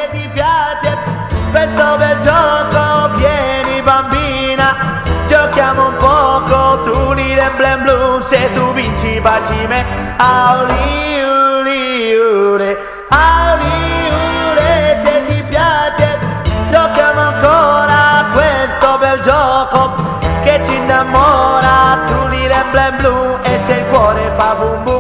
se ti piace questo bel gioco, vieni bambina, giochiamo un poco, tu l'Irem Blem Blu, se tu vinci baci me, auli uli ure, auli ure, se ti piace giochiamo ancora questo bel gioco che ci innamora, tu l'Irem Blem Blu e se il cuore fa bum bum.